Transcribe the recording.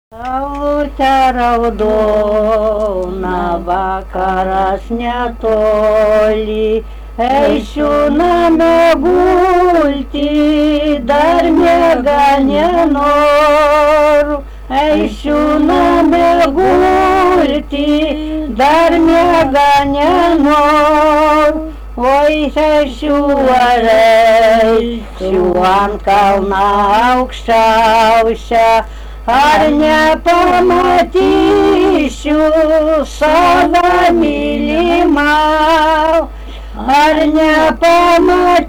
Saulutė raudona, vakaras netoli, eisiu name gulti, dar miega nenoriu. Eisiu name gulti, dar miega nenoriu. Oi, eisiu ant kalną aukščiausią, ar nepamatysiu savo mylimą, ar nepamatysiu